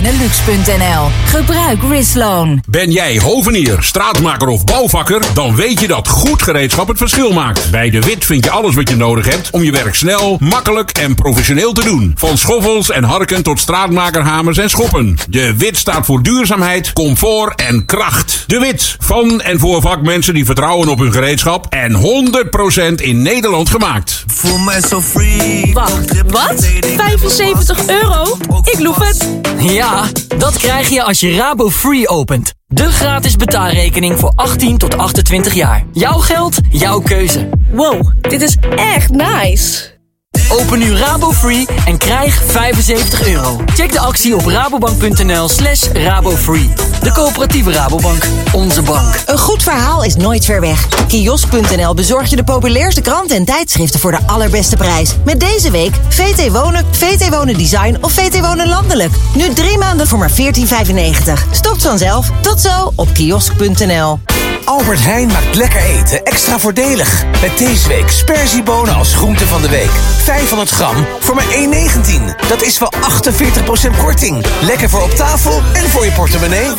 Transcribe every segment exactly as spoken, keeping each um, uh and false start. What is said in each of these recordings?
Benelux punt n l. Gebruik Risloan. Ben jij hovenier, straatmaker of bouwvakker? Dan weet je dat goed gereedschap het verschil maakt. Bij De Wit vind je alles wat je nodig hebt om je werk snel, makkelijk en professioneel te doen. Van schoffels en harken tot straatmakerhamers en schoppen. De Wit staat voor duurzaamheid, comfort en kracht. De Wit, van en voor vakmensen die vertrouwen op hun gereedschap en honderd procent in Nederland gemaakt. Voel mij zo free. Wacht, wat? vijfenzeventig euro? Ik loef het. Ja, dat krijg je als je Rabo Free opent. De gratis betaalrekening voor achttien tot achtentwintig jaar. Jouw geld, jouw keuze. Wow, dit is echt nice. Open nu Rabo Free en krijg vijfenzeventig euro. Check de actie op rabobank punt n l slash rabofree. De coöperatieve Rabobank. Onze bank. Een goed verhaal is nooit ver weg. Kiosk punt n l bezorgt je de populairste kranten en tijdschriften voor de allerbeste prijs. Met deze week V T Wonen, V T Wonen Design of V T Wonen Landelijk. Nu drie maanden voor maar veertien vijfennegentig. Stopt vanzelf. Tot zo op kiosk punt n l. Albert Heijn maakt lekker eten extra voordelig. Met deze week sperziebonen als groente van de week. vijfhonderd gram voor maar één negentien. Dat is wel achtenveertig procent korting. Lekker voor op tafel en voor je portemonnee.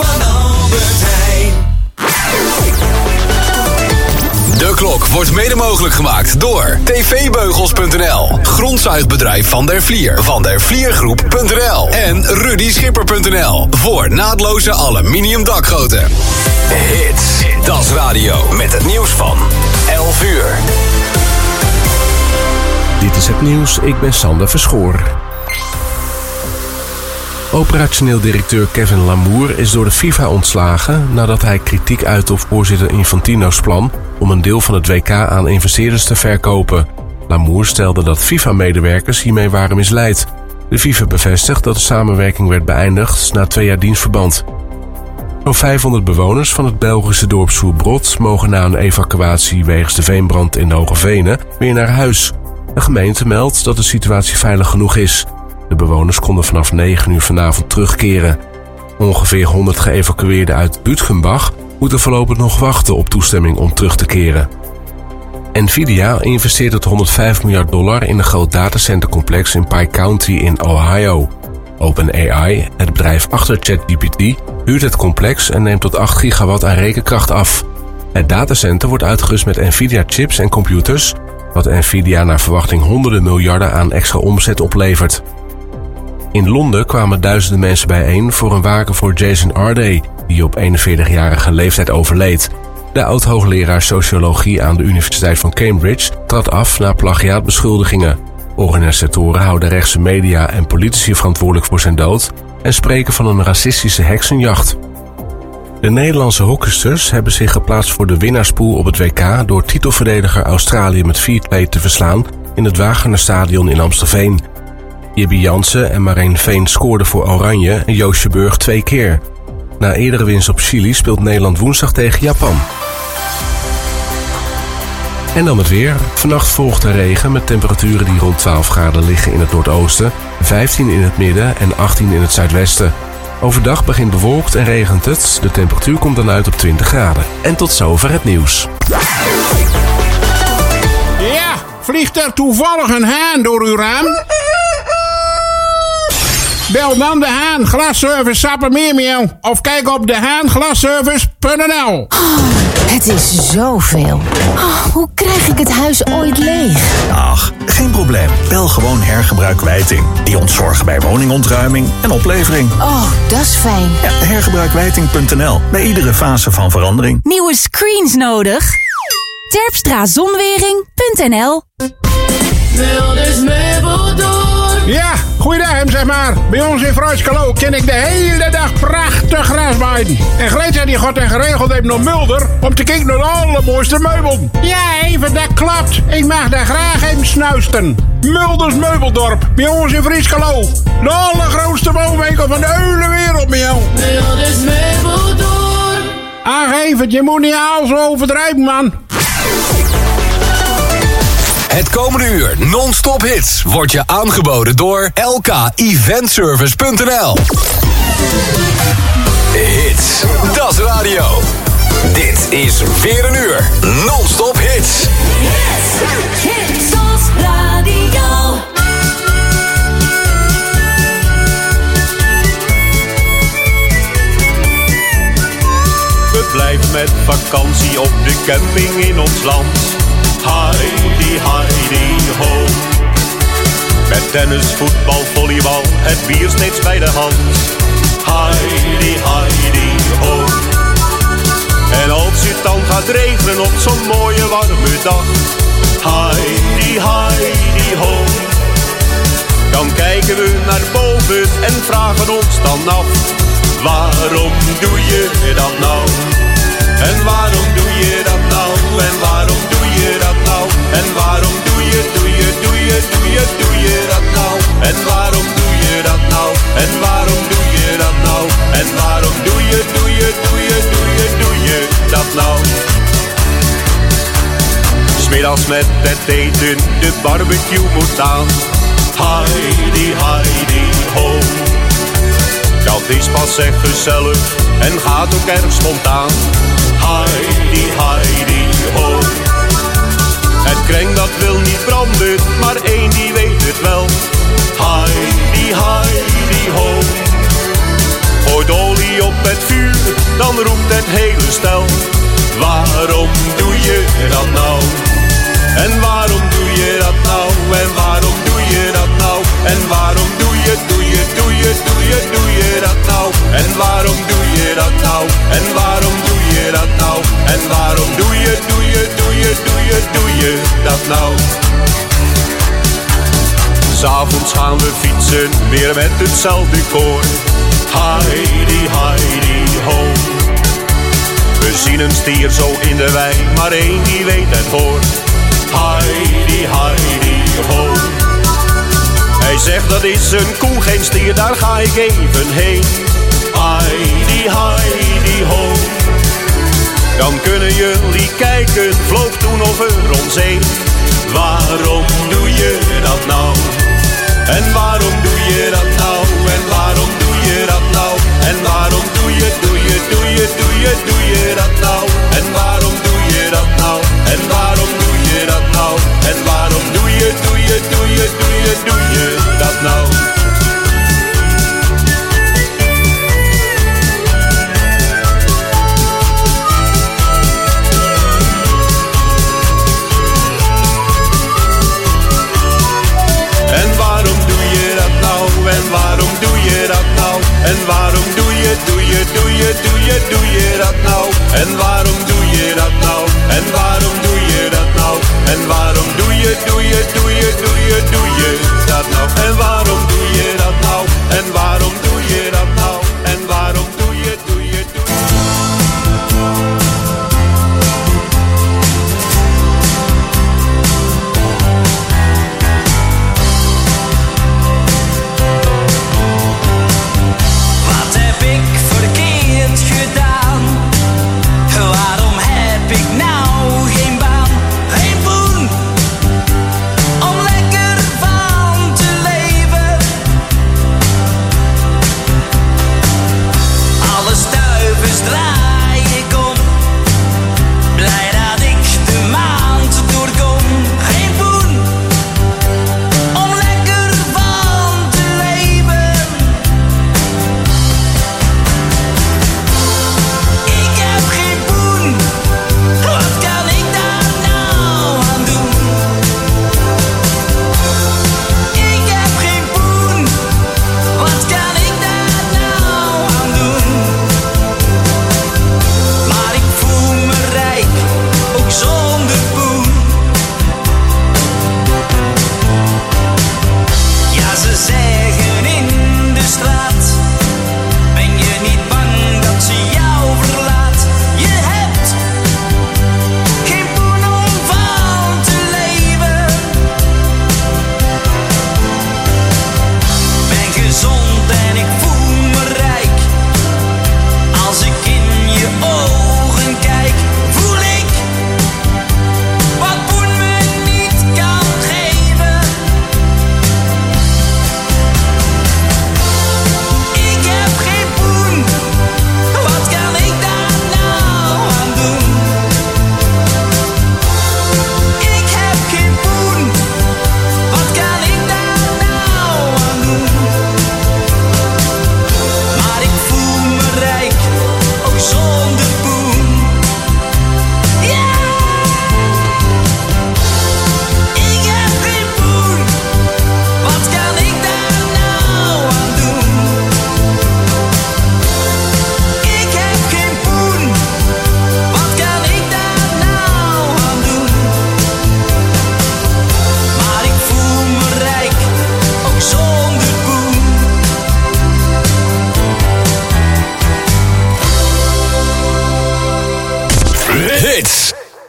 De klok wordt mede mogelijk gemaakt door t v beugels punt n l, grondzuigbedrijf Van der Vlier, Van der Vliergroep punt n l en Rudy Schipper punt n l voor naadloze aluminium dakgoten. Hits, Dat is Radio met het nieuws van elf uur. Dit is het nieuws, ik ben Sander Verschoor. Operationeel directeur Kevin Lamour is door de FIFA ontslagen nadat hij kritiek uitte op voorzitter Infantino's plan om een deel van het W K aan investeerders te verkopen. Lamour stelde dat FIFA-medewerkers hiermee waren misleid. De FIFA bevestigt dat de samenwerking werd beëindigd na twee jaar dienstverband. Zo'n vijfhonderd bewoners van het Belgische dorp Soerbrod mogen na een evacuatie wegens de veenbrand in de Hoge Venen weer naar huis. De gemeente meldt dat de situatie veilig genoeg is. De bewoners konden vanaf negen uur vanavond terugkeren. Ongeveer honderd geëvacueerden uit Bütgenbach moeten voorlopig nog wachten op toestemming om terug te keren. Nvidia investeert tot honderdvijf miljard dollar in een groot datacentercomplex in Pike County in Ohio. OpenAI, het bedrijf achter ChatGPT, huurt het complex en neemt tot acht gigawatt aan rekenkracht af. Het datacenter wordt uitgerust met Nvidia-chips en computers, wat Nvidia naar verwachting honderden miljarden aan extra omzet oplevert. In Londen kwamen duizenden mensen bijeen voor een waken voor Jason Arday, die op eenenveertigjarige leeftijd overleed. De oud-hoogleraar sociologie aan de Universiteit van Cambridge trad af na plagiaatbeschuldigingen. Organisatoren houden rechtse media en politici verantwoordelijk voor zijn dood en spreken van een racistische heksenjacht. De Nederlandse hockeysters hebben zich geplaatst voor de winnaarspool op het W K door titelverdediger Australië met vier twee te verslaan in het Wagenerstadion in Amstelveen. Jibby Jansen en Marijn Veen scoorden voor Oranje en Joosje Burg twee keer. Na eerdere winst op Chili speelt Nederland woensdag tegen Japan. En dan het weer. Vannacht volgt de regen met temperaturen die rond twaalf graden liggen in het noordoosten, vijftien in het midden en achttien in het zuidwesten. Overdag begint bewolkt en regent het. De temperatuur komt dan uit op twintig graden. En tot zover het nieuws. Ja, vliegt er toevallig een haan door uw raam? Bel dan de Haan Glasservice Sappemeermeel of kijk op de haan glasservice punt n l. Oh, het is zoveel. Oh, hoe krijg ik het huis ooit leeg? Ach, geen probleem. Bel gewoon Hergebruik Wijting. Die ontzorgen bij woningontruiming en oplevering. Oh, dat is fijn. Ja, hergebruikwijting punt n l. Bij iedere fase van verandering. Nieuwe screens nodig? Terpstra Zonwering punt n l. Wilders Meubeldorp. Ja, goeiedag hem zeg maar. Bij ons in Fruitskalo ken ik de hele dag prachtig grasmaaien. En Greta die god en geregeld heeft nog Mulder om te kijken naar de allermooiste meubelen. Ja, even, dat klopt. Ik mag daar graag even snuisten. Mulders Meubeldorp, bij ons in Fruitskalo. De allergrootste woonwinkel van de hele wereld, Miel. Wilders Meubeldorp. Ach even, je moet niet al zo overdrijven, man. Het komende uur non-stop hits wordt je aangeboden door L K Event Service punt n l. Hits, dat is radio. Dit is weer een uur non-stop hits. Hits, hits, dat is radio. verblijf met vakantie op de camping in ons land. Heidi, Heidi, ho. Met tennis, voetbal, volleybal, het bier steeds bij de hand. Heidi, Heidi, ho. En als het dan gaat regenen op zo'n mooie warme dag. Heidi, Heidi, ho. Dan kijken we naar boven en vragen ons dan af. Waarom doe je dat nou? En waarom doe je dat nou? En waarom doe je dat nou? En waarom doe je, doe je, doe je, doe je, doe je dat nou? En waarom doe je dat nou? En waarom doe je dat nou? En waarom doe je, doe je, doe je, doe je, doe je dat nou? 'S Middags met het eten, de barbecue moet aan. Heidi, Heidi, ho. Dat is pas echt gezellig en gaat ook erg spontaan. Heidi, Heidi, ho. Het kreng dat wil niet branden, maar één die weet het wel. Heidi, Heidi, ho. Gooit olie op het vuur, dan roept het hele stel. Waarom doe je dat nou? En waarom doe je dat nou? En waarom doe je dat nou? En waarom doe je, doe je, doe je, doe je, doe je dat nou? En waarom doe je dat nou? En waarom doe je dat nou? En waarom doe je, doe je, doe je, doe je, doe je dat nou? 'S Avonds gaan we fietsen, weer met hetzelfde koor. Heidi, Heidi, ho. We zien een stier zo in de wei, maar één die weet het voor. Heidi, Heidi, ho. Hij zegt dat is een koe, geen stier, daar ga ik even heen. Heidi, Heidi, ho. Dan kunnen jullie kijken, vloog toen over ons heen. Waarom doe je dat nou? En waarom doe je dat nou? En waarom doe je dat nou? En waarom doe je, doe je, doe je, doe je, doe je dat nou? En waarom doe je dat nou? En waarom doe je dat nou? En waarom doe je, doe je, doe je, doe je, doe je dat nou? En waarom doe je dat nou? En waarom doe je dat nou? En waarom doe je, doe je, doe je, doe je, doe je dat nou? En waarom doe je dat nou? En waarom doe je dat nou? En waarom doe je, doe je, doe je, doe je, doe je dat nou? En waarom doe je dat nou? En waarom doe je dat nou? En waarom doe je, doe je, doe je... Wat heb ik verkeerd gedaan?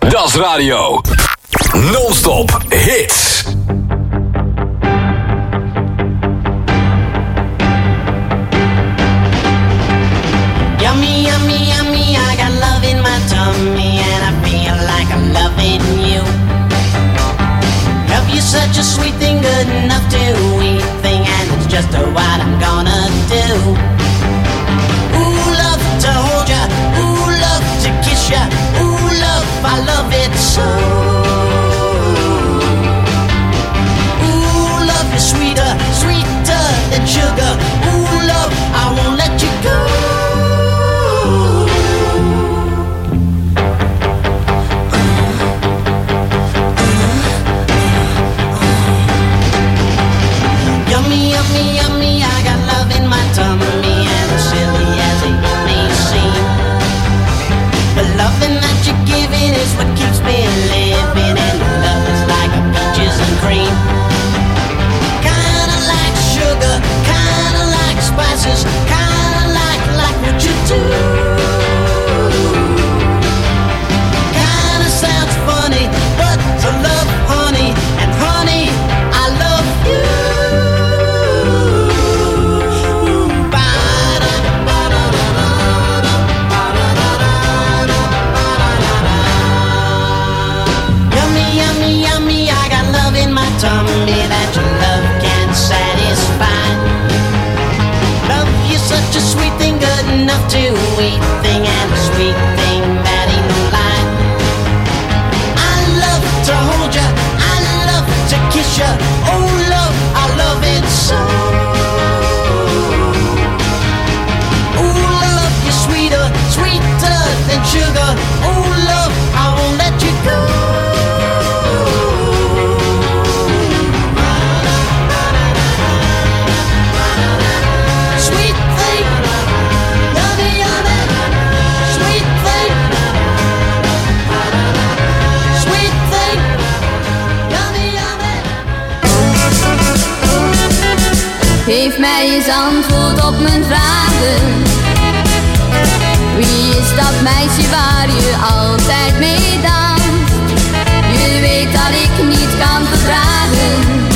Das Radio. Non-stop hits. Yummy, yummy, yummy, I got love in my tummy and I feel like I'm loving you. Love you such a sweet thing, good enough to eat thing, and it's just what I'm gonna do. Ooh, love to hold ya, ooh, love to kiss ya, ooh, love, I love it so. Ooh, love is sweeter, sweeter than sugar, ooh, love, I won't let you go. Yummy, yummy, yummy, I got love in my tummy, and as silly as it may seem, the loving that you're giving is what keeps me living, and love is like a peaches and cream. Kinda like sugar, kinda like spices, kinda like, like what you do. Kinda sounds funny, but to love honey, and honey, I love you. Tummy that your love can satisfy. Love you such a sweet thing, good enough to eat thing, and a sweet thing that ain't no lie. I love to hold ya, I love to kiss ya, oh love, I love it so. Oh love, you're sweeter, sweeter than sugar, oh love, I won't let you go. Geef mij eens antwoord op mijn vragen. Wie is dat meisje waar je altijd mee danst? Je weet dat ik niet kan verdragen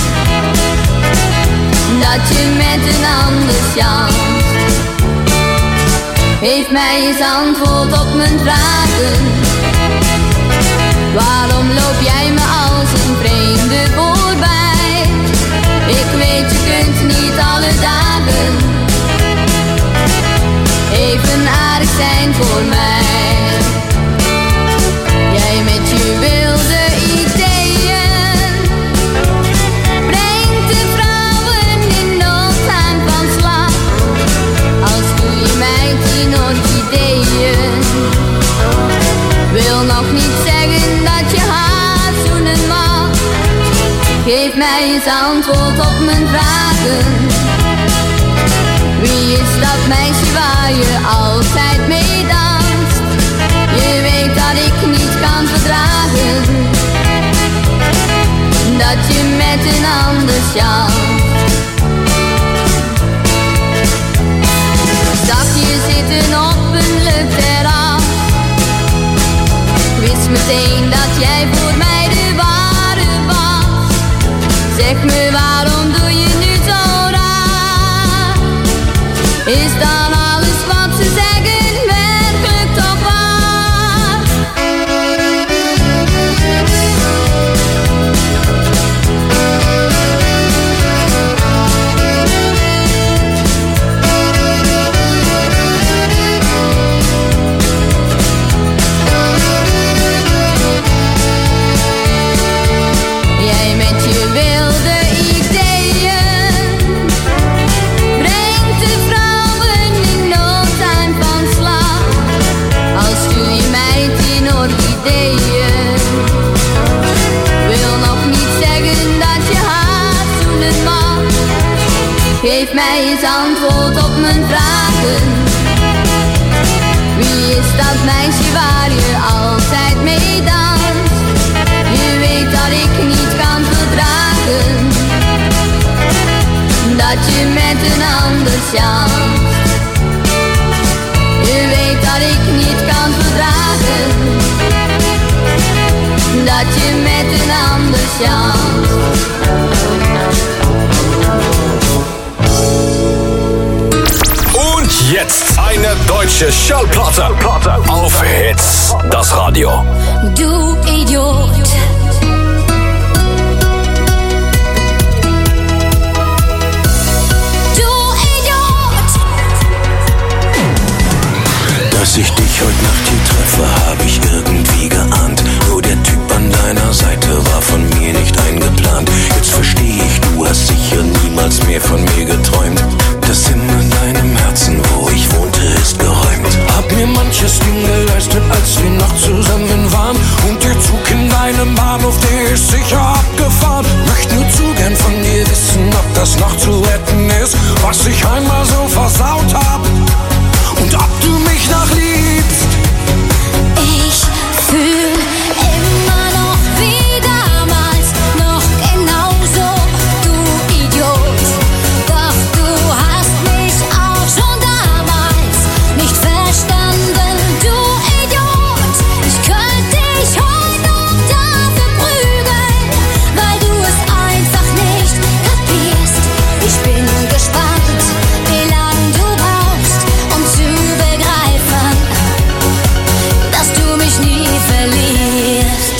dat je met een ander chanst. Geef mij eens antwoord op mijn vragen. Waarom loop jij me als een vreemde voorbij? Ik weet, je kunt niet alle dagen even aardig zijn voor mij. Jij met je wilde ideeën brengt de vrouwen in nood aan van slag. Als doe je mij tien orchideeën, wil nog niet zeggen dat je haar zoenen mag. Geef mij eens antwoord op mijn vragen. Wie is dat meisje waar je altijd mee danst? Je weet dat ik niet kan verdragen dat je met een ander chanst. Zag je zitten op een leuk terras. Ik wist meteen dat jij voor mij de ware was. Zeg me, waarom doe je nu zo raar? Is dan alles wat ze zeggen werkelijk toch waar? Jij met je wilde ideeën brengt de vrouwen in met een ander chance. Und jetzt eine deutsche Schallplatte auf Hits, das Radio. Du Idiot. Dass ich dich heute Nacht hier treffe, hab ich irgendwie geahnt. Nur der Typ an deiner Seite war von mir nicht eingeplant. Jetzt versteh ich, du hast sicher niemals mehr von mir geträumt. Das Zimmer in deinem Herzen, wo ich wohnte, ist geräumt. Hab mir manches Ding geleistet, als wir noch zusammen waren. Und der Zug in deinem Bahnhof, der ist sicher abgefahren. Möcht nur zu gern von dir wissen, ob das noch zu retten ist, was ich einmal so versaut hab. Und ob du mich noch liebst. Ich fühl immer noch wie damals, noch genauso, du Idiot. Doch du hast mich auch schon damals nicht verstanden, du Idiot. Ich könnte dich heute noch dafür prügeln, weil du es einfach nicht kapierst. Ich bin gespannt, wie lange du brauchst, um zu begreifen, dass du mich nie verlierst.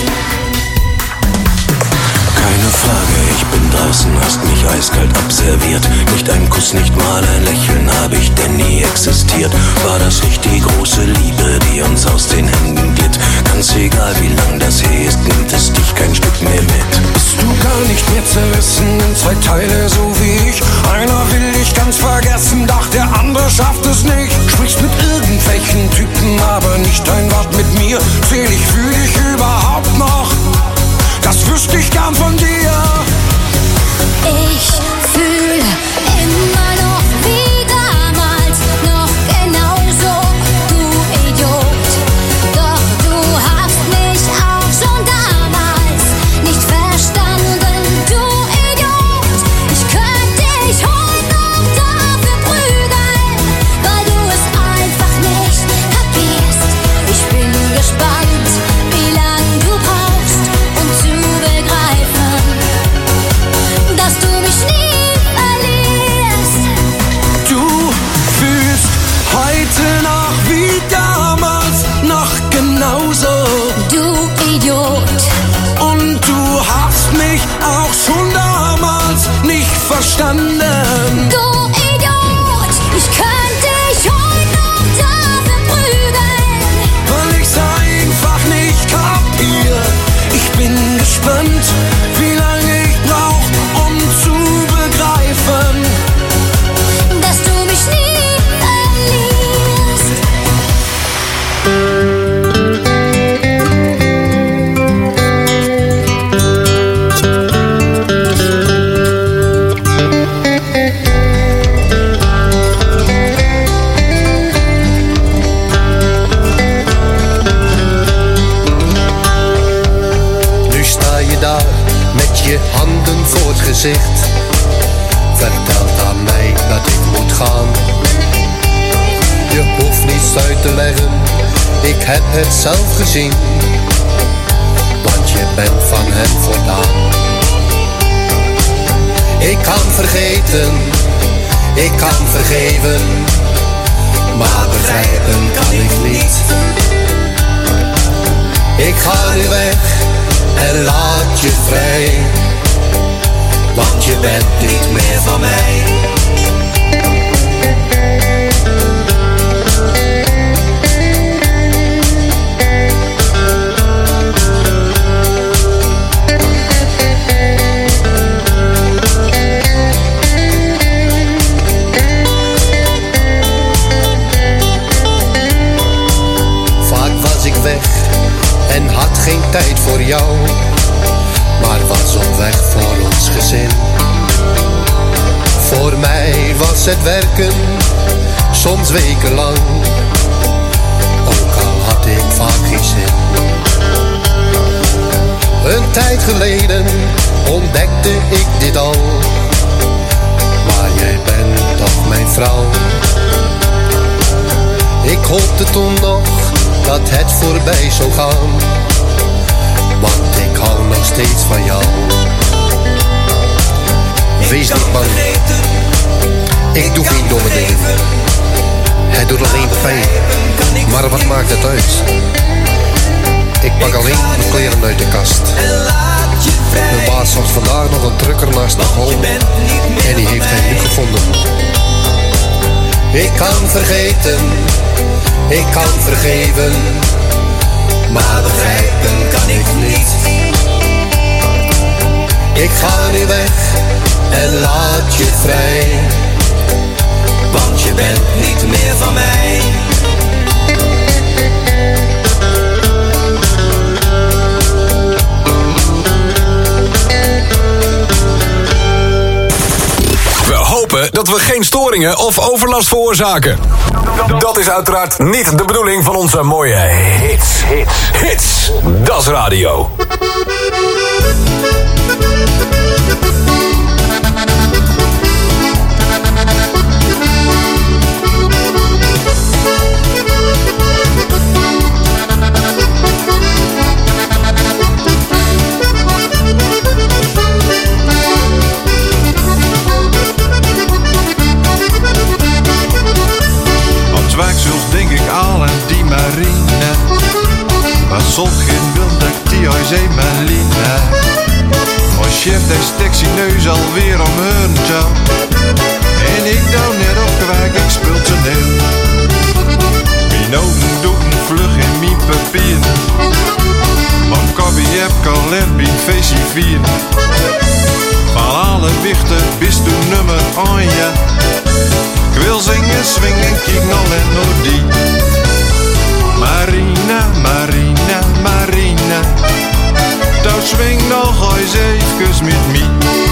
Keine Frage, ich bin draußen, hast mich eiskalt abserviert. Nicht ein Kuss, nicht mal ein Lächeln, hab ich denn nie existiert. War das richtig große Liebe, die uns aus den Händen glitt? Ganz egal, wie lang das her ist, nimmt es dich kein Stück mehr mit. Bist du gar nicht mehr zerrissen in zwei Teile, so wie ich? Einer will dich ganz vergessen, doch der andere schafft es nicht. Sprichst mit irgendwelchen Typen, aber nicht ein Wort mit mir. Zähl ich, fühl dich überhaupt noch? Das wüsste ich gern von dir. Ich fühl immer noch wie damals, noch genauso, du Idiot. Doch du hast mich auch schon damals nicht verstanden, du Idiot. Ich könnte dich heute noch dafür prügeln, weil du es einfach nicht kapierst. Ich bin gespannt, wie lang du brauchst, um zu begreifen, dass du mich nie verlierst. Du fühlst heute noch wie damals, noch genauso, du Idiot. Und du hast mich auch schon damals nicht verstanden. Du Idiot. Ich könnte dich heute noch dafür prügeln, Weil ich's einfach nicht kapier. Ich bin gespannt, wie lange ich brauch, um zu begreifen, dass du mich nie verlierst. Nu sta je daar met je handen voor het gezicht. Vertelt aan mij dat ik moet gaan. Je hoeft niets uit te leggen, ik heb het zelf gezien. Want je bent van hem voldaan. Ik kan vergeten, ik kan vergeven, maar begrijpen kan ik niet. Ik ga nu weg en laat je vrij, want je bent niet meer van mij. Vaak was ik weg en had geen tijd voor jou, maar was op weg voor ons gezin. Voor mij was het werken, soms wekenlang, ook al had ik vaak geen zin. Een tijd geleden ontdekte ik dit al, maar jij bent toch mijn vrouw. Ik hoopte toen nog dat het voorbij zou gaan, want ik hou nog steeds van jou. Wees niet bang, ik doe geen domme dingen. Het doet alleen pijn, maar wat maakt het uit? Ik pak alleen mijn kleren uit de kast. Mijn baas was vandaag nog een trucker naast de hal en die heeft hij nu gevonden. Ik kan vergeten, ik kan vergeven, maar begrijpen kan ik niet. Ik ga nu weg en laat je vrij, want je bent niet meer van mij. We hopen dat we geen storingen of overlast veroorzaken. Dat is uiteraard niet de bedoeling van onze mooie hits. Hits. Hits. Dat is radio. Zwijgzels denk ik al aan die marine, maar zult geen wild dat die huis een marine. Maar chef, die steekt zijn neus alweer om hun jou. En ik doe net op kwijk, ik speel toneel. Mijn ogen doen vlug in mijn papier, want Kobbie heb kalend bij feestje vier. Van alle wichten bist du nummer aan je. Ik wil zingen, swingen, kieken al en die. Marina, Marina, Marina, daar swing nog eens even met mij.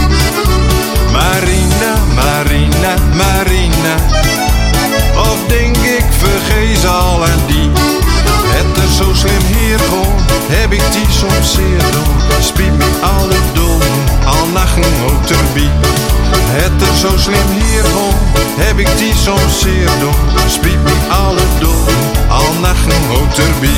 Marina, Marina, Marina, of denk ik vergeet al en die. Het er zo slim hier gewoon, heb ik die soms zeer doen. Spiet me alle doen, al nachten ook erbij. Het er zo slim hier gewoon, heb ik die soms zeer doen. Spiet me alle doen, al nachten ook erbij.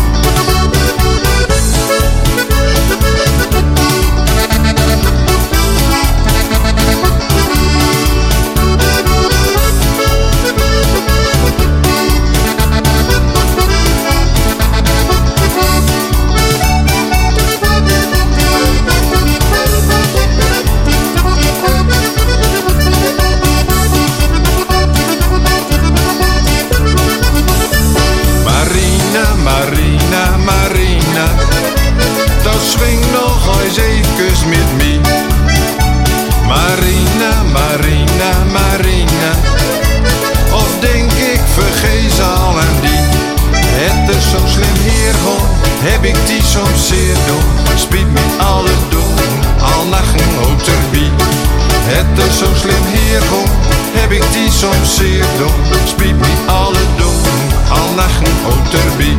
Swing nog eens even met mij. Marina, Marina, Marina, of denk ik vergeet al aan die. Het is zo slim hier gewoon, heb ik die soms zeer doen. Spiet me alle doen, al nachten ook erbij. Het is zo slim hier gewoon, heb ik die soms zeer doen. Spiet me alle doen, al nachten ook erbij.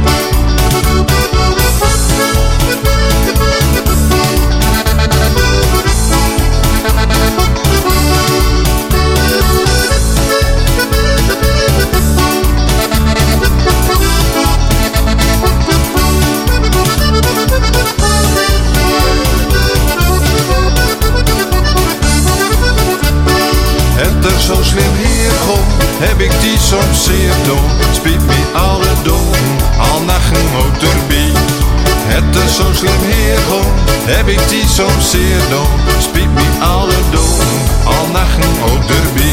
Het er zo slim hier gewoon, heb ik die soms zeer doen. Spiet me alle doen, al nachten ook erbij. Het is zo slim hier gewoon, heb ik die soms zeer doen. Spiet me alle doen, al nachten ook erbij.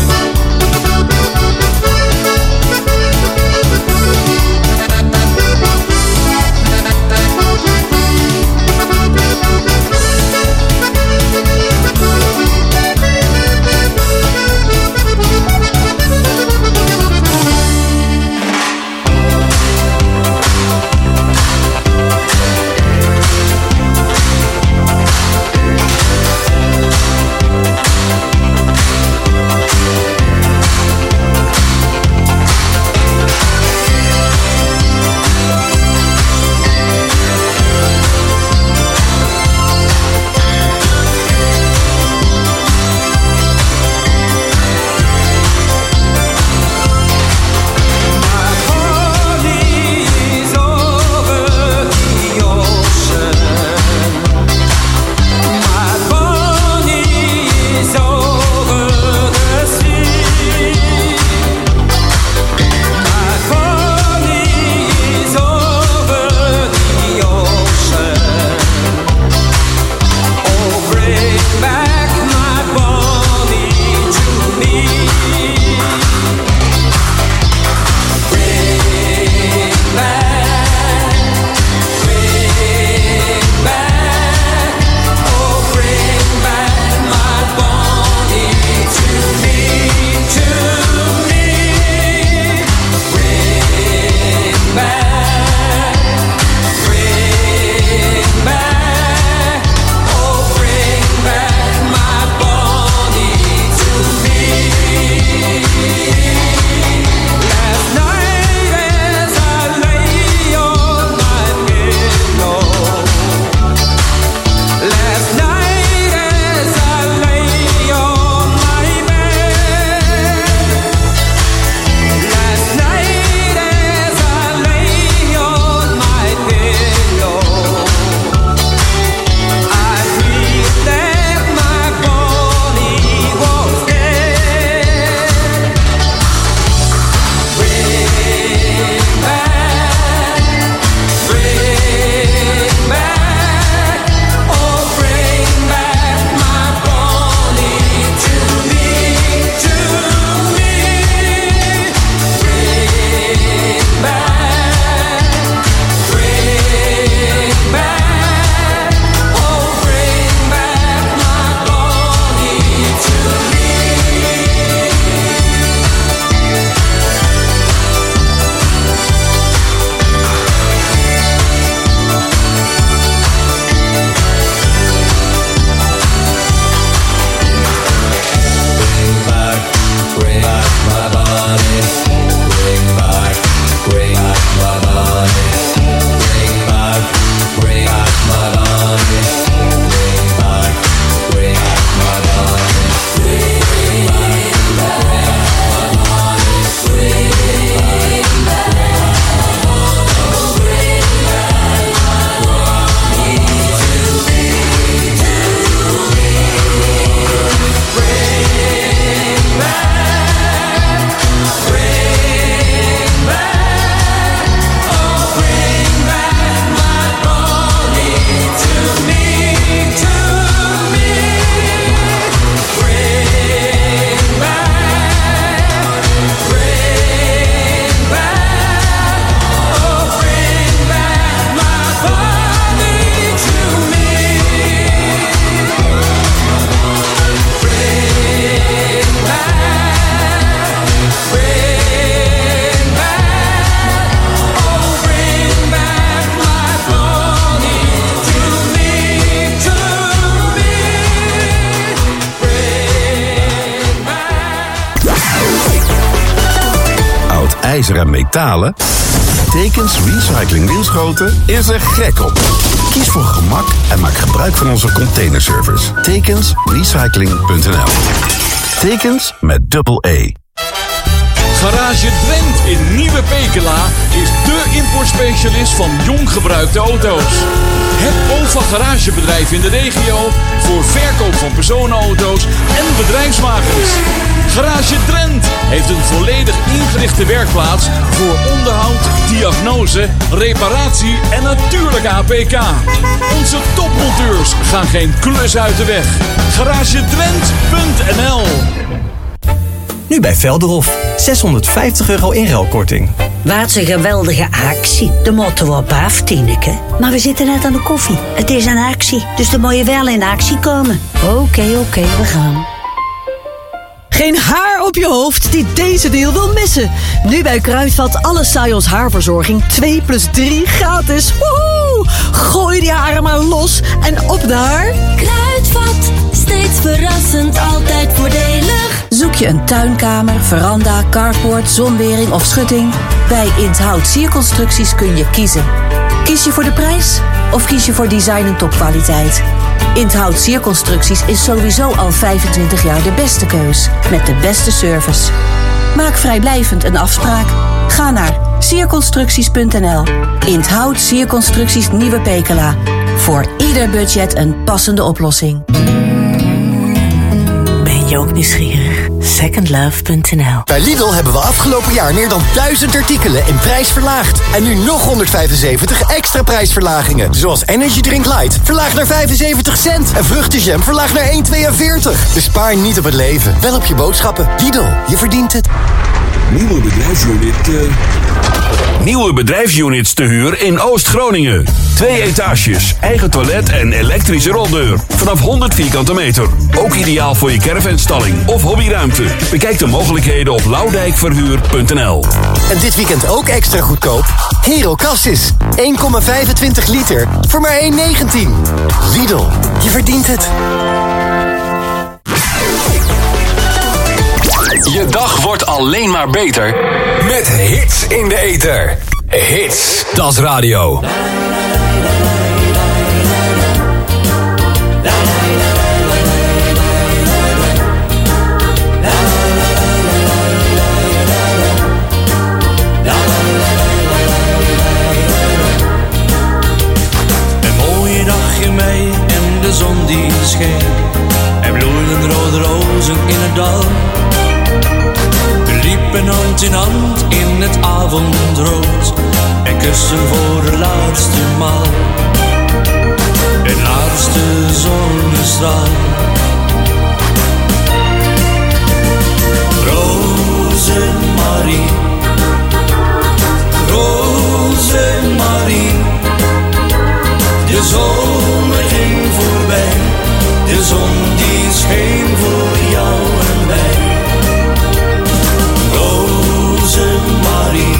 ijzer en metalen? Tekens Recycling Winschoten is er gek op. Kies voor gemak en maak gebruik van onze containerservice. Tekens Recycling punt n l. Tekens met dubbel E. Garage Drent in Nieuwe Pekela is dé importspecialist van jong gebruikte auto's. Het O V A garagebedrijf in de regio voor verkoop van personenauto's en bedrijfswagens. Garage Drent heeft een volledig ingerichte werkplaats voor onderhoud, diagnose, reparatie en natuurlijk A P K. Onze topmonteurs gaan geen klus uit de weg. Garagedrent punt n l. Nu bij Velderhof. zeshonderdvijftig euro inruilkorting. Wat een geweldige actie. De moeten we op af, Tineke. Maar we zitten net aan de koffie. Het is een actie, dus dan moet je wel in actie komen. Oké, okay, oké, okay, we gaan. Geen haar op je hoofd die deze deal wil missen. Nu bij Kruidvat alle Sajos haarverzorging twee plus drie gratis. Woehoe! Gooi die haren maar los en op naar Kruidvat, steeds verrassend, altijd voordelig. Zoek je een tuinkamer, veranda, carport, zonwering of schutting? Bij Inthout Sierconstructies kun je kiezen. Kies je voor de prijs of kies je voor design en topkwaliteit? Inthout Sierconstructies is sowieso al vijfentwintig jaar de beste keus. Met de beste service. Maak vrijblijvend een afspraak. Ga naar sierconstructies punt n l. Inthout Sierconstructies Nieuwe Pekela. Voor ieder budget een passende oplossing. Ben je ook nieuwsgierig? second love punt n l. Bij Lidl hebben we afgelopen jaar meer dan duizend artikelen in prijs verlaagd. En nu nog honderdvijfenzeventig extra prijsverlagingen. Zoals Energy Drink Light, verlaagd naar vijfenzeventig cent. En vruchtenjam, verlaagd naar één komma tweeënveertig. Dus spaar niet op het leven, wel op je boodschappen. Lidl, je verdient het. Nieuwe bedrijfsunit. Uh... Nieuwe bedrijfsunits te huur in Oost-Groningen. Twee etages, eigen toilet en elektrische roldeur. Vanaf honderd vierkante meter. Ook ideaal voor je caravanstalling of hobbyruimte. Bekijk de mogelijkheden op loudijkverhuur punt n l. En dit weekend ook extra goedkoop. Hero Cassis. één komma vijfentwintig liter voor maar één negentien. Lidl, je verdient het. Je dag wordt alleen maar beter met hits in de ether. Hits, dat is radio. Een mooie dagje mee en de zon die scheen. Er bloeiden rode rozen in het dal. We liepen hand in hand in het avondrood en kussen voor de laatste maal. De laatste zonnestraal. Rosemarie, Rosemarie. De zomer ging voorbij, de zon die scheen voor jou en mij. Rosemarie,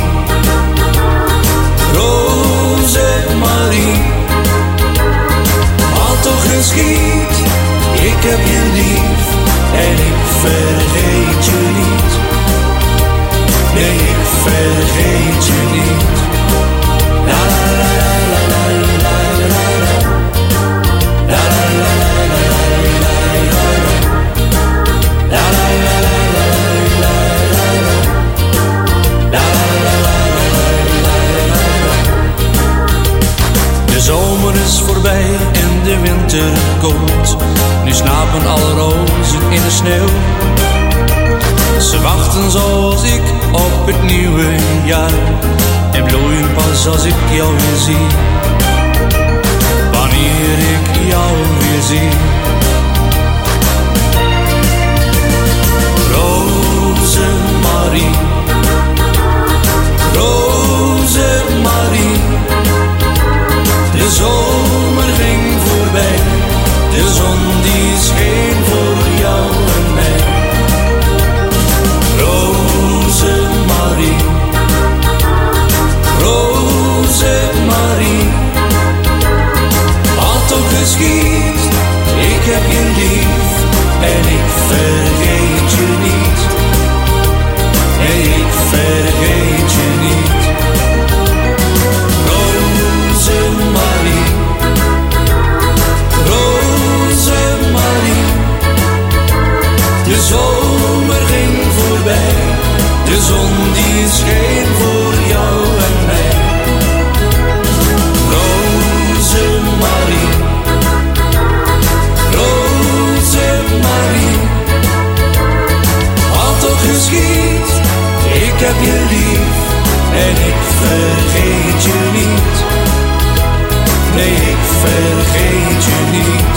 Rosemarie. Wat toch geschiet, ik heb je lief en ik vergeet je niet. Nee, ik vergeet je niet. La la la la la la la la. La la la la la la la la. La la la la la la la la. La la la la la la la. De zomer is voorbij en de winter komt. Nu snapen alle rozen in de sneeuw. Ze wachten zoals ik op het nieuwe jaar en bloeien pas als ik jou weer zie. Wanneer ik jou weer zie. Rosemarie, Rosemarie. De zomer ging voorbij, de zon die scheen voor jou en mij. Rosemarie, Rosemarie. Wat ook geschiet, ik heb je lief en ik vergeet je niet. Nee, vergeet je niet. Nee, ik vergeet je niet.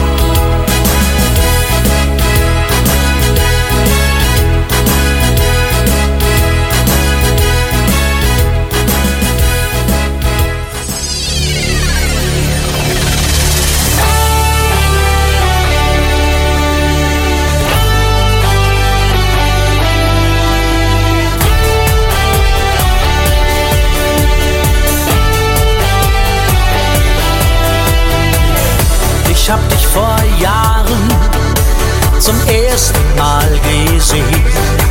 Ich hab dich vor Jahren zum ersten Mal gesehen.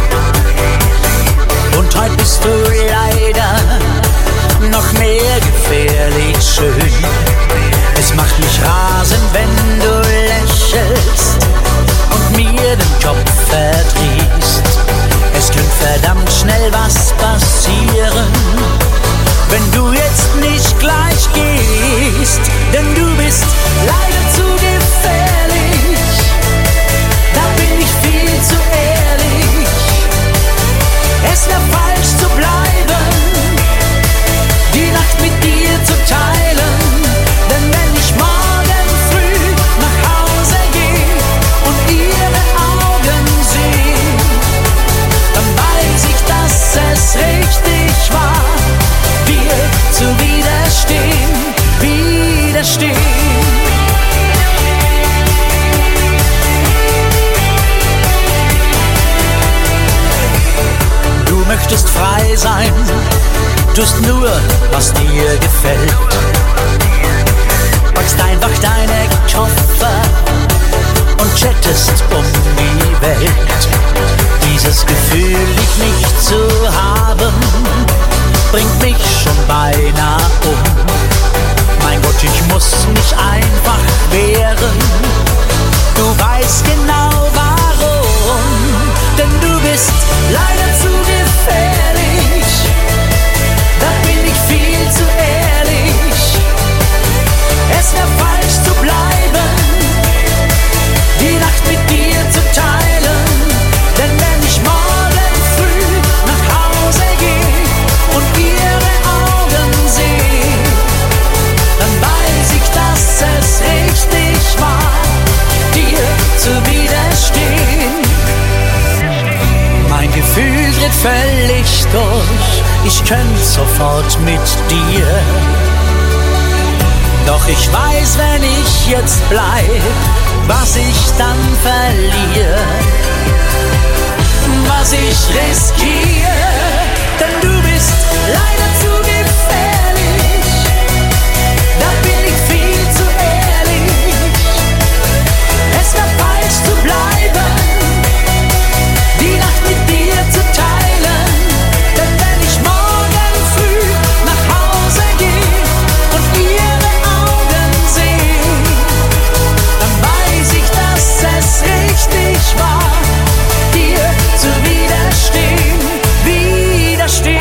Und heute bist du leider noch mehr gefährlich schön. Es macht mich rasend, wenn du lächelst und mir den Kopf verdrehst. Es könnte verdammt schnell was passieren, wenn du jetzt nicht gleich gehst, denn du bist leider zu gefährlich. Da bin ich viel zu ehrlich. Es wär falsch zu bleiben, die Nacht mit dir zu teilen. Denn wenn ich morgen früh nach Hause gehe und ihre Augen sehe, dann weiß ich, dass es richtig war, dir zu widerstehen, widerstehen. Du möchtest frei sein, tust nur, was dir gefällt. Packst einfach deine Koffer und chattest um die Welt. Dieses Gefühl, dich nicht zu haben, bringt mich schon beinahe um. Mein Gott, ich muss mich einfach wehren. Du weißt genau warum, denn du bist leider zu gefährlich. Da bin ich viel zu ehrlich. Es wär falsch zu bleiben, die Nacht mit dir zu teilen. Denn wenn ich morgen früh nach Hause gehe und ihre Augen sehe, dann weiß ich, dass es richtig war, dir zu widerstehen. Mein Gefühl dreht völlig durch, ich könnte sofort mit dir. Doch ich weiß, wenn ich jetzt bleib, was ich dann verliere, was ich riskiere, denn du bist leider zu gefährlich. Da bin ich viel zu ehrlich. Es wär falsch zu bleiben, die Nacht mit dir zu teilen. Denn wenn ich morgen früh nach Hause gehe und ihre Augen sehe, dann weiß ich, dass es richtig war, dir zu widerstehen, widerstehen.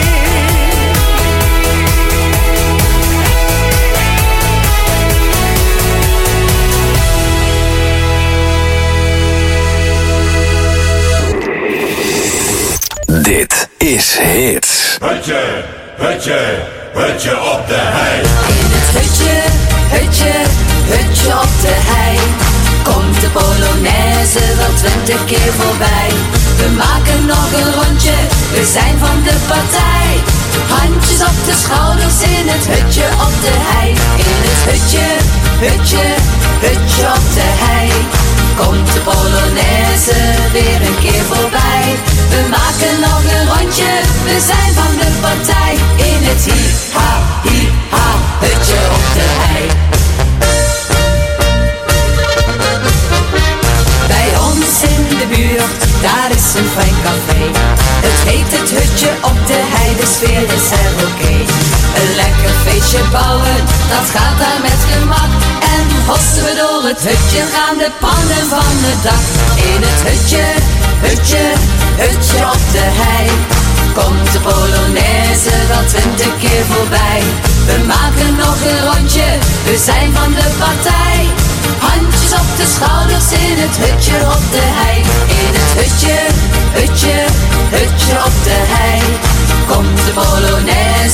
Dit is Hits. Hutje, hutje, hutje op de hei. In het hutje, hutje, hutje op de hei komt de Polonaise wel twintig keer voorbij. We maken nog een rondje, we zijn van de partij. Handjes op de schouders in het hutje op de hei. In het hutje, hutje, hutje op de hei komt de Polonaise weer een keer voorbij. We maken nog een rondje, we zijn van de partij. In het hi-ha, hi-ha, hutje op de hei. Bij ons in de buurt, daar is een fijn café. Het heet het hutje op de hei, de sfeer is er oké. Een lekker feestje bouwen, dat gaat daar met gemak. En hossen we door het hutje, gaan de pannen van het dak. In het hutje, hutje, hutje op de hei komt de Polonaise wel twintig keer voorbij. We maken nog een rondje, we zijn van de partij. Handjes op de schouders in het hutje op de hei. In het hutje, hutje, hutje op de hei komt de Polonaise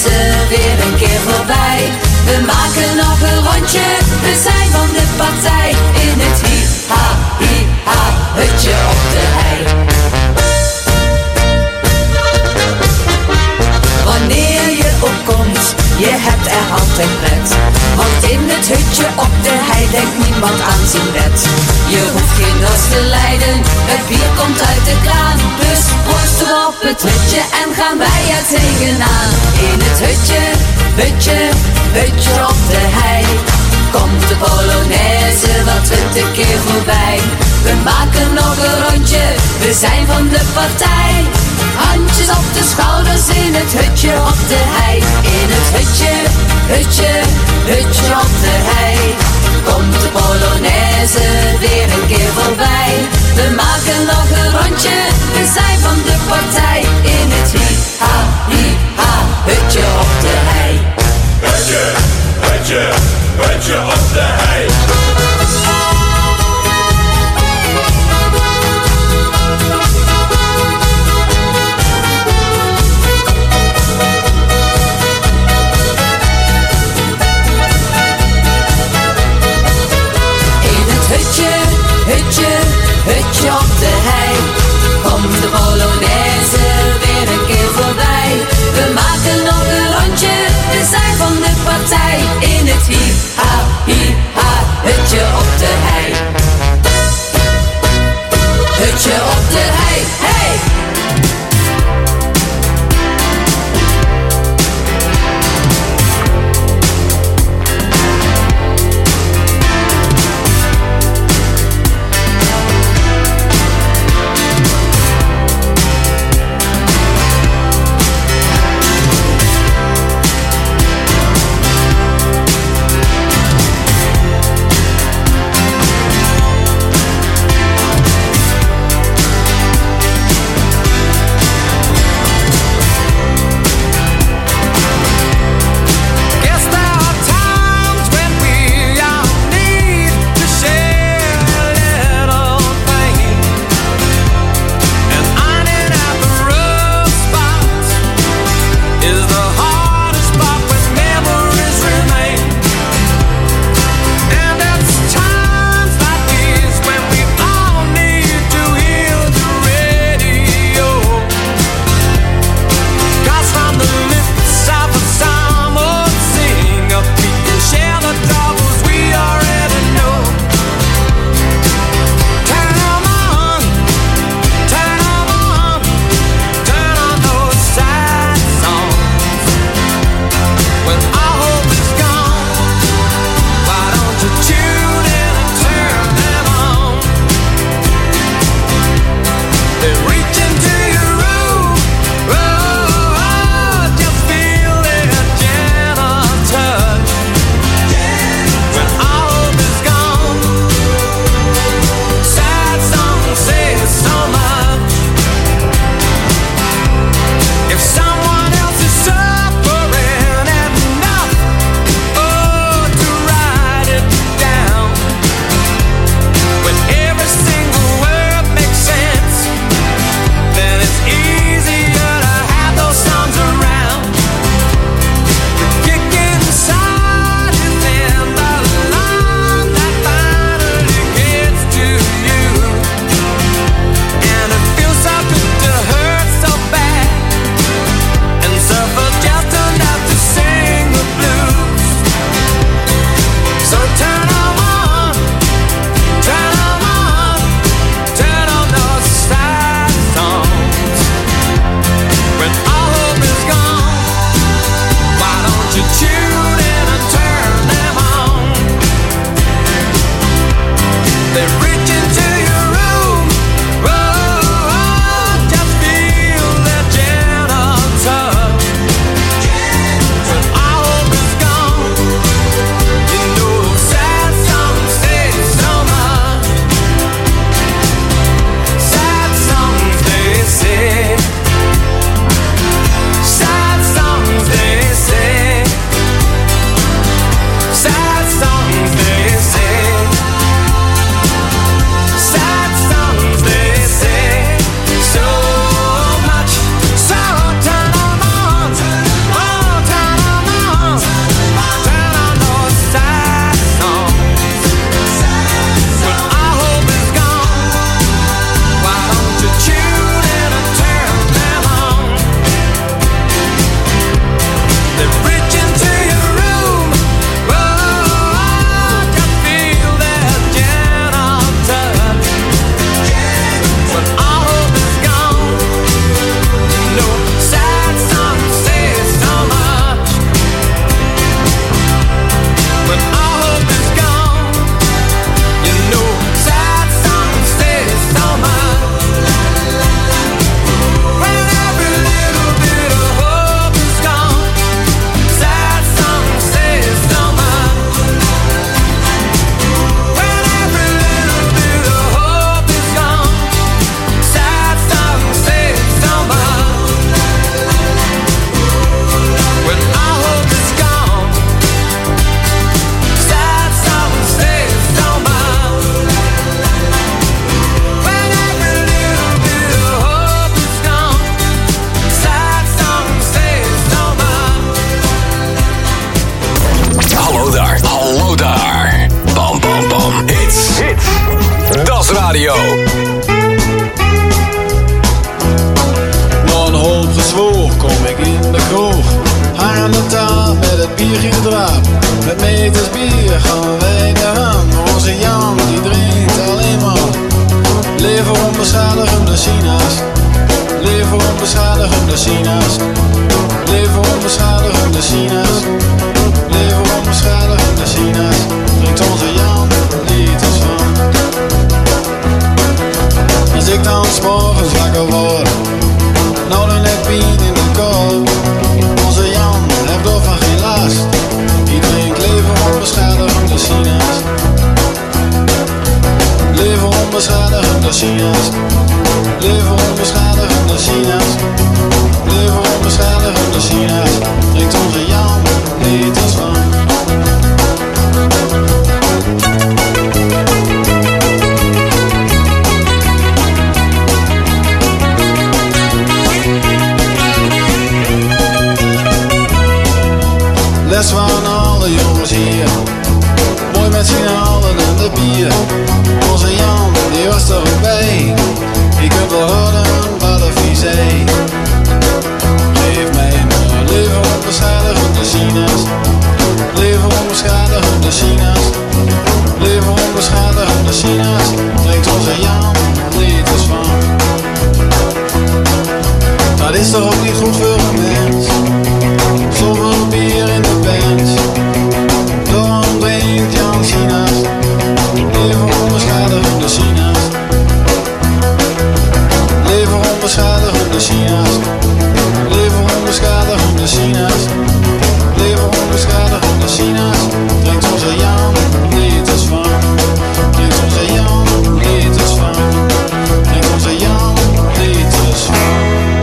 je hebt er altijd pret. Want in het hutje op de hei denkt niemand aan zijn bed. Je hoeft geen dorst te lijden, het bier komt uit de kraan. Dus proost er op het hutje en gaan wij er tegenaan. In het hutje, hutje, hutje op de hei. Komt de Polonaise wel twintig keer voorbij. We maken nog een rondje, we zijn van de partij. Handjes op de schouders in het hutje op de hei. In het hutje, hutje, hutje op de hei. Komt de Polonaise weer een keer voorbij. We maken nog een rondje, we zijn van de partij. In het hi-ha, hi-ha, hutje op de hei. Hutje, hutje, hutje op de hei. aan de tafel met het bier ging draap. Met meters bier gaan wij eraan. Onze Jan die drinkt alleen maar lever onbeschadigende Sina's. Lever onbeschadigende Sina's. Lever onbeschadigende Sina's. Lever onbeschadigende Sina's. Drinkt onze Jan liters van. Als ik dan 's morgens wakker word, nou dan heb pijn in de kop. Onze Jan heeft er van geen last. Die drinkt lever onbeschadigende Sina's. Lever onbeschadigende Sina's. Lever onbeschadigende Sina's. Lever onbeschadigende Sina's. Drinkt onze Jan liters van. Les van alle jongens hier, mooi met z'n allen en de bier. Onze Jan, die was er ook bij, je kunt wel horen wat een visé. Geef mij maar lever onbeschadigende Sina's. Lever onbeschadigende Sina's. Lever onbeschadigende Sina's. Drinkt onze Jan liters van. Dat is toch ook niet goed voor een mens? Zoveel bier in de band. Daarom drinkt Jan Sina's. Lever onbeschadigende Sina's. Lever onbeschadigende Sina's. Lever onbeschadigende Sina's. Lever onbeschadigende Sina's. Drinkt onze Jan liters van. Drinkt onze Jan liters van. Drinkt onze Jan liters van.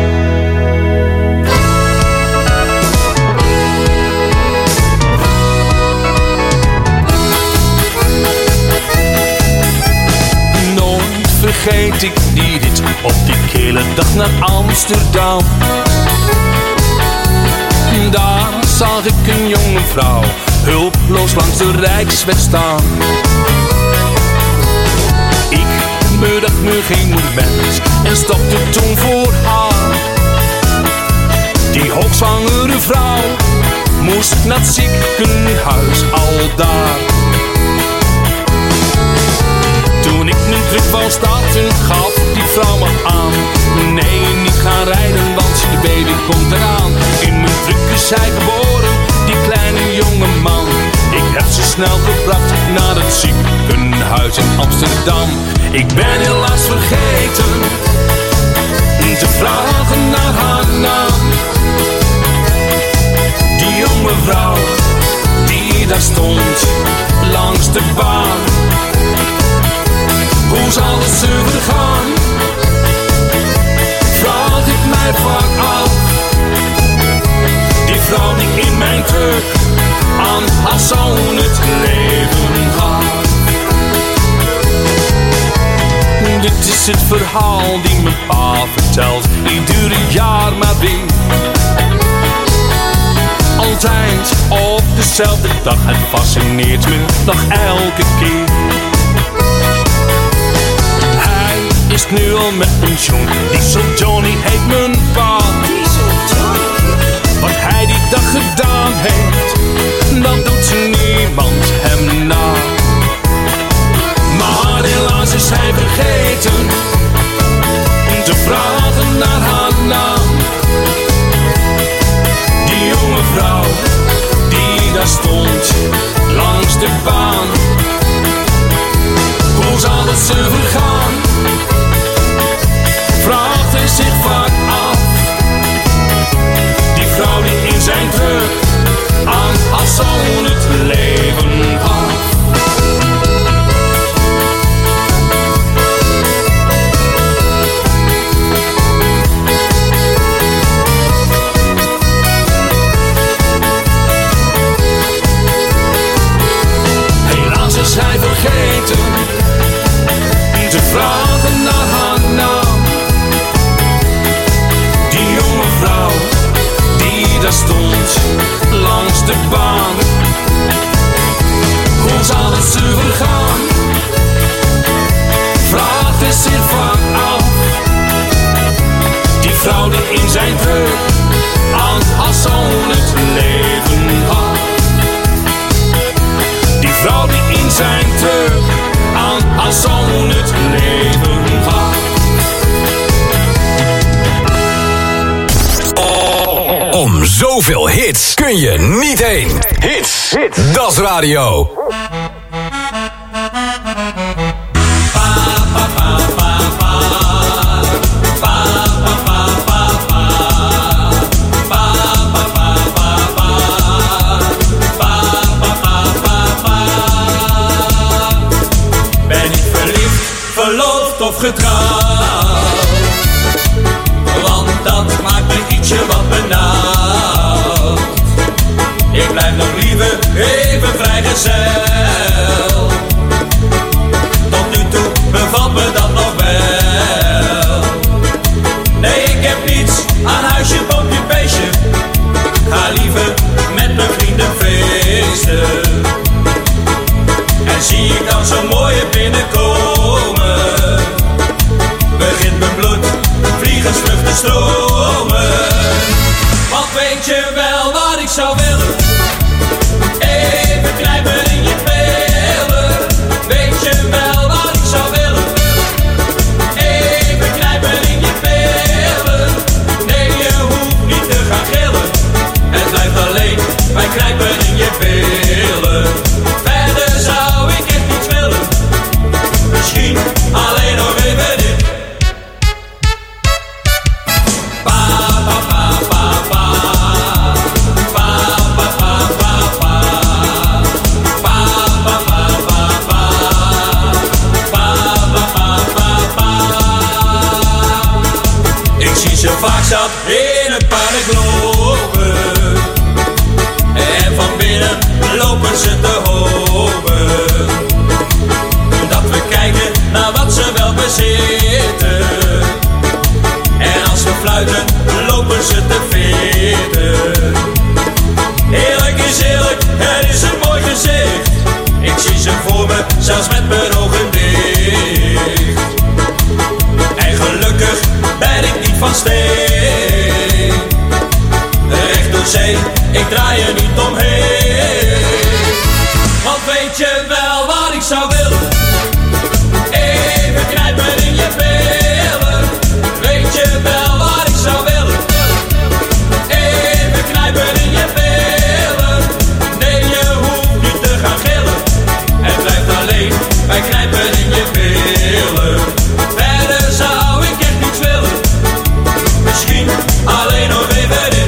Vergeet ik niet op die kille dag naar Amsterdam. Daar zag ik een jonge vrouw hulploos langs de Rijksweg staan. Ik bedacht me geen moment en stopte toen voor haar. Die hoogzwangere vrouw moest naar het ziekenhuis aldaar. Toen ik mijn druk wou starten, gaf die vrouw me aan. Nee, niet gaan rijden, want de baby komt eraan. In mijn druk is zij geboren, die kleine jonge man. Ik heb ze snel gebracht naar het ziekenhuis in Amsterdam. Ik ben helaas vergeten te vragen naar haar naam. Die jonge vrouw, die daar stond langs de baan. Hoe zal het ze vergaan? Vraag ik mij vaak af. Die vrouw die in mijn truck aan haar zoon het leven gaf. Dit is het verhaal die mijn pa vertelt, ieder jaar maar weer. Altijd op dezelfde dag, het fascineert me nog elke keer. Is nu al met pensioen, Diesel Johnny heet mijn pa. Wat hij die dag gedaan heeft, dat doet niemand hem na. Maar helaas is hij vergeten te vragen naar haar naam. Die jonge vrouw, die daar stond langs de baan. Hoe zal het ze vergaan? Vraagt hij zich vaak af. Die vrouw die in zijn druk aan haar zoon het leven gaf. Helaas is hij vergeten te vragen naar haar naam. Die jonge vrouw die daar stond langs de baan. Hoe zal het ze vergaan? Vraagt hij zich vaak af. Die vrouw die in zijn druk aan haar zoon het leven zoveel hits kun je niet heen. Hits, hits. Dat is radio. Ben ik verliefd, verloofd of getrouwd? Want dat maakt me ietsje wat benauwd. Ik blijf nog liever even vrijgezel. Tot nu toe bevalt me dat nog wel. Nee, ik heb niets aan huisje, boompje, beestje. Ga liever met mijn vrienden feesten. En zie ik dan zo'n mooie binnenkomen, begint mijn bloed vliegensvlug te stromen. Want weet je wel wat ik zou willen? Even knijpen in je billen. Weet je wel wat ik zou willen? Even knijpen in je billen. Nee, je hoeft niet te gaan gillen. Het blijft alleen bij knijpen in je billen. Verder zou ik echt niets willen. Misschien alleen nog even dit. Vaak zat in een paardenkloven en van binnen lopen ze te hopen. Dat we kijken naar wat ze wel bezitten. En als we fluiten lopen ze te vitten. Eerlijk is eerlijk, het is een mooi gezicht. Ik zie ze voor me, zelfs met mijn ogen dicht. En gelukkig ben ik niet van steen. Recht door zee, ik draai er niet omheen. Want weet je wel wat ik zou willen? Even knijpen in je billen. Weet je wel wat ik zou willen? Even knijpen in je billen. Nee, je hoeft niet te gaan gillen. Het blijft alleen bij knijpen in je billen. Verder zou ik echt niets willen. Misschien alleen nog even dit.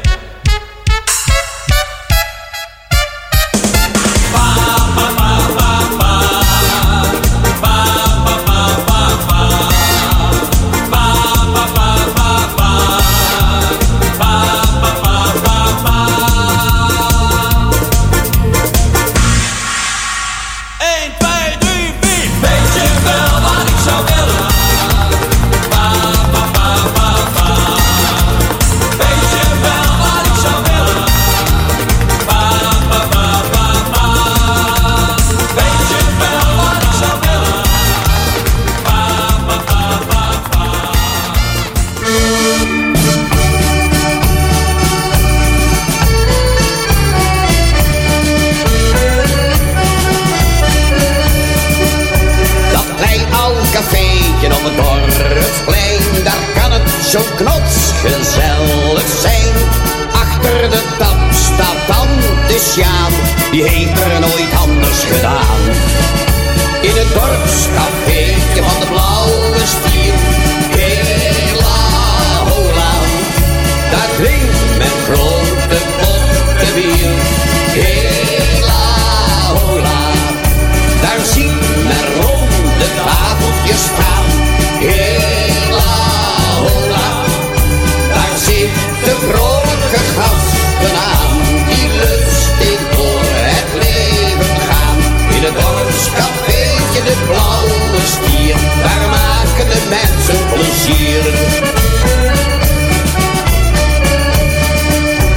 Zo knotsgezellig zijn. Achter de tap staat dan de Sjaan. Die heeft er nooit anders gedaan. In het dorpscafeetje van de Blauwe Stier. Hela hola. Daar drinkt men grote potten bier. Hela hola. Daar ziet men ronde tafeltjes staan. Hela hola. Daar zitten vrolijke gasten aan, die lustig door het leven gaan. In het dorpscafeetje de Blauwe Stier, daar maken de mensen plezier.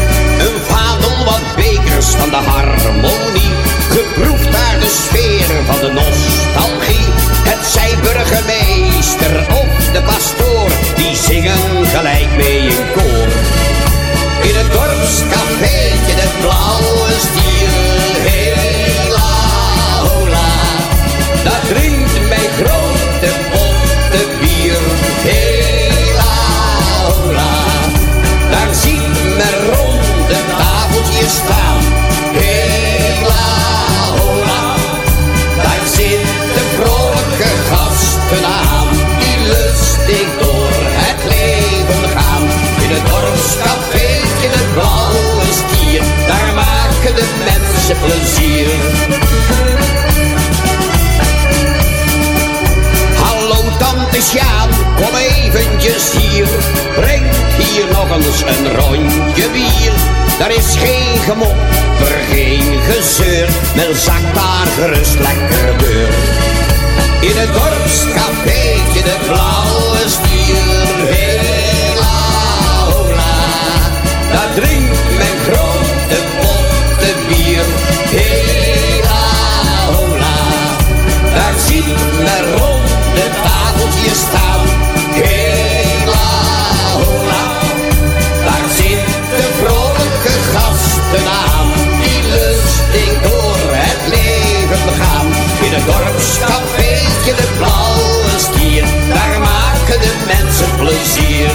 stier. Breng hier nog eens een rondje bier. Daar is geen gemopper, geen gezeur. Men zakt daar gerust lekker deur. In het dorpscafeetje de blauwe stier. Hela hola, daar drinkt men grote potten bier. Hela hola, daar ziet men rond de tafeltjes staan. Hela hola, daar zitten vrolijke gasten aan. Die lustig door het leven gaan. In het dorpscafeetje de blauwe stier. Daar maken de mensen plezier.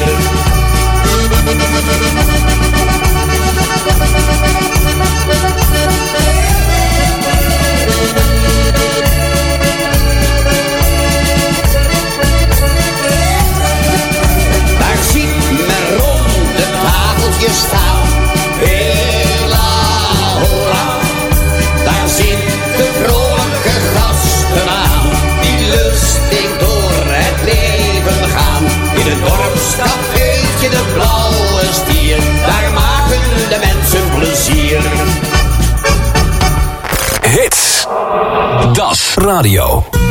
Daar ziet men rond de tafeltjes staan. Hela hola, daar zitten vrolijke gasten aan. Die lustig door het leven gaan. In het dorpscafeetje de blauwe stier. Daar maken de mensen plezier. Hits. Das Radio.